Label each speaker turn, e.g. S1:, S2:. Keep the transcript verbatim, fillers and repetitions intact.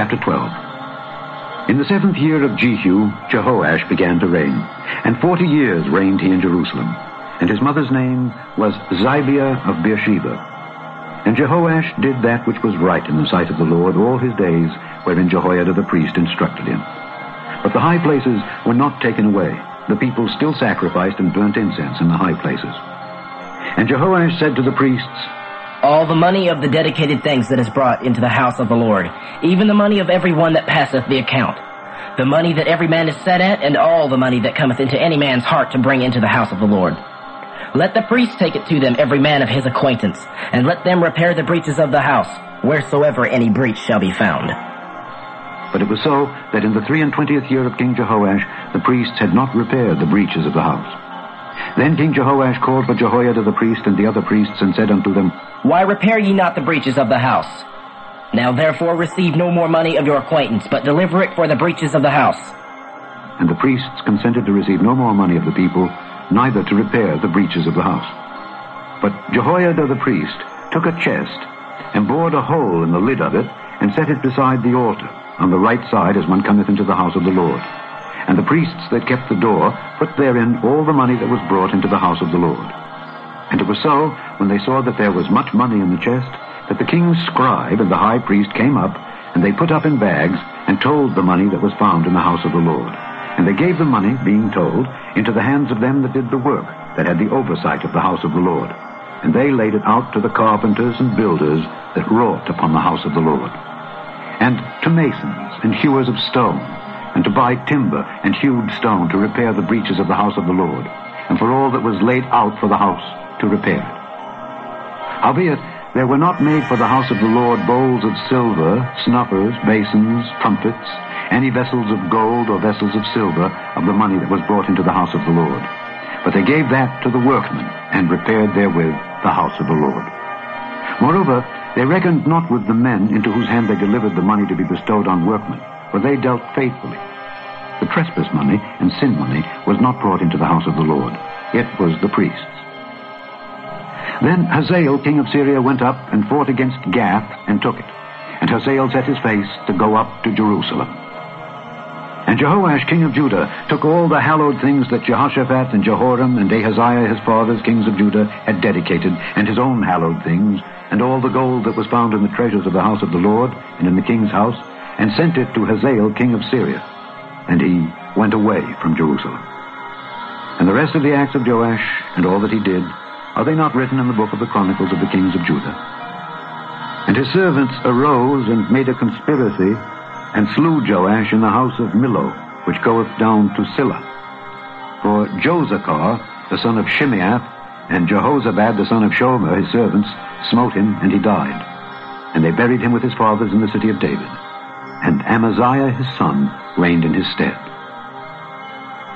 S1: Chapter twelve. In the seventh year of Jehu, Jehoash began to reign, and forty years reigned he in Jerusalem. And his mother's name was Zibiah of Beersheba. And Jehoash did that which was right in the sight of the Lord all his days, wherein Jehoiada the priest instructed him. But the high places were not taken away. The people still sacrificed and burnt incense in the high places. And Jehoash said to the priests,
S2: All the money of the dedicated things that is brought into the house of the Lord, even the money of every one that passeth the account, the money that every man is set at, and all the money that cometh into any man's heart to bring into the house of the Lord. Let the priests take it to them, every man of his acquaintance, and let them repair the breaches of the house, wheresoever any breach shall be found.
S1: But it was so that in the three and twentieth year of King Jehoash, the priests had not repaired the breaches of the house. Then King Jehoash called for Jehoiada the priest and the other priests, and said unto them,
S2: Why repair ye not the breaches of the house? Now therefore receive no more money of your acquaintance, but deliver it for the breaches of the house.
S1: And the priests consented to receive no more money of the people, neither to repair the breaches of the house. But Jehoiada the priest took a chest, and bored a hole in the lid of it, and set it beside the altar, on the right side as one cometh into the house of the Lord. And the priests that kept the door put therein all the money that was brought into the house of the Lord. And it was so, when they saw that there was much money in the chest, that the king's scribe and the high priest came up, and they put up in bags, and told the money that was found in the house of the Lord. And they gave the money, being told, into the hands of them that did the work, that had the oversight of the house of the Lord. And they laid it out to the carpenters and builders that wrought upon the house of the Lord, and to masons and hewers of stone, and to buy timber and hewed stone to repair the breaches of the house of the Lord, and for all that was laid out for the house to repair it. Howbeit, there were not made for the house of the Lord bowls of silver, snuffers, basins, trumpets, any vessels of gold or vessels of silver of the money that was brought into the house of the Lord. But they gave that to the workmen, and repaired therewith the house of the Lord. Moreover, they reckoned not with the men into whose hand they delivered the money to be bestowed on workmen, for they dealt faithfully. The trespass money and sin money was not brought into the house of the Lord. It was the priests. Then Hazael, king of Syria, went up and fought against Gath, and took it. And Hazael set his face to go up to Jerusalem. And Jehoash, king of Judah, took all the hallowed things that Jehoshaphat and Jehoram and Ahaziah his fathers, kings of Judah, had dedicated, and his own hallowed things, and all the gold that was found in the treasures of the house of the Lord, and in the king's house, and sent it to Hazael, king of Syria. And he went away from Jerusalem. And the rest of the acts of Joash, and all that he did, are they not written in the book of the Chronicles of the kings of Judah? And his servants arose and made a conspiracy, and slew Joash in the house of Millo, which goeth down to Silla. For Josachar, the son of Shimeath, and Jehozabad, the son of Shomer, his servants, smote him, and he died. And they buried him with his fathers in the city of David. And Amaziah his son reigned in his stead.